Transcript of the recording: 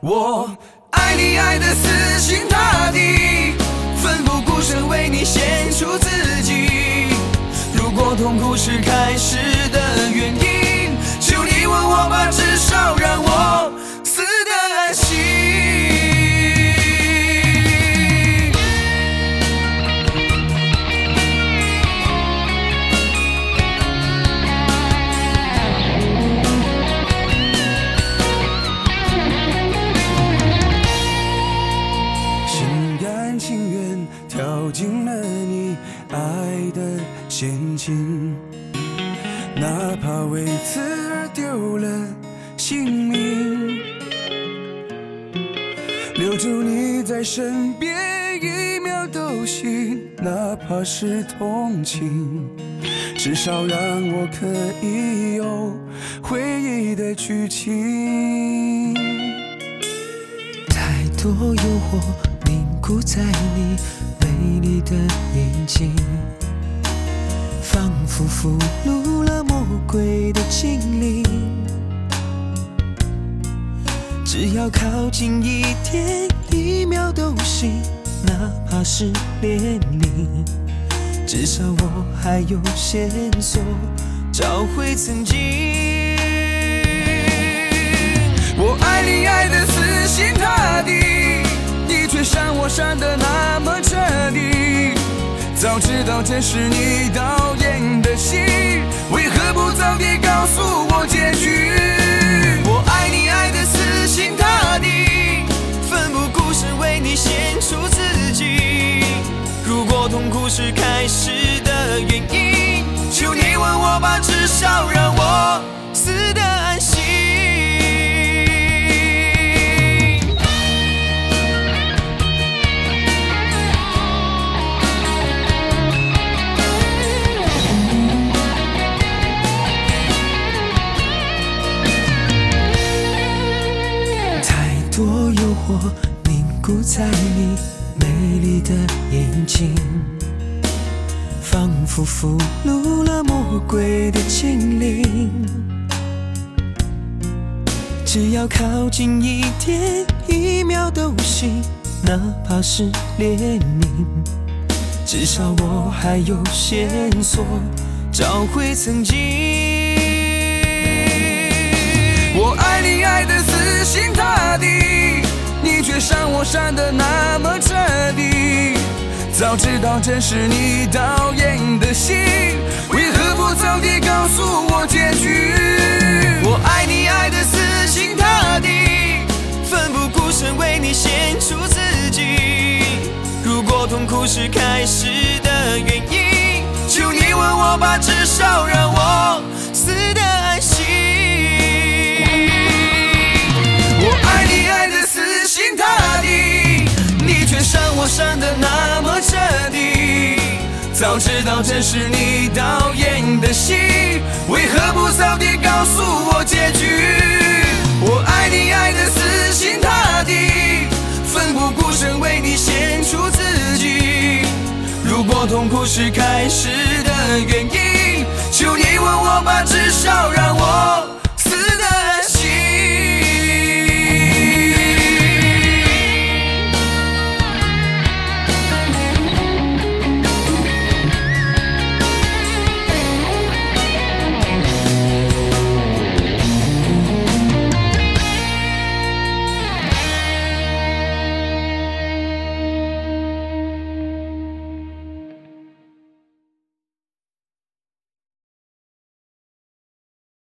我爱你爱得死心塌地，奋不顾身为你献出自己。如果痛苦是开始的原因，求你问我吧，至少让我死得安心。跳进了你爱的陷阱，哪怕为此而丢了性命，留住你在身边一秒都行，哪怕是同情，至少让我可以有回忆的剧情。 太多诱惑凝固在你美丽的眼睛，仿佛俘虏了魔鬼的精灵。只要靠近一点，一秒都行，哪怕是怜悯，至少我还有线索找回曾经。 我爱你爱得死心塌地，你却伤我伤得那么彻底。早知道这是你导演的戏，为何不早点告诉我结局？我爱你爱得死心塌地，奋不顾身为你献出自己。如果痛苦是开始的原因，求你问我吧，至少让我死得安心。 多诱惑凝固在你美丽的眼睛，仿佛俘虏了魔鬼的精灵。只要靠近一点，一秒都行，哪怕是怜悯，至少我还有线索找回曾经。 我爱你爱得死心塌地，你却伤我伤得那么彻底。早知道这是你导演的戏，为何不早点告诉我结局？我爱你爱得死心塌地，奋不顾身为你献出自己。如果痛苦是开始的原因，求你问我吧，至少让我死得安心。我爱你爱得死心塌地，你却伤我伤得那么彻底。早知道这是你导演的戏，为何不早点告诉我结局？我爱你爱得死心塌地，奋不顾身为你献出自己。如果痛苦是开始的原因，求你问我吧，至少让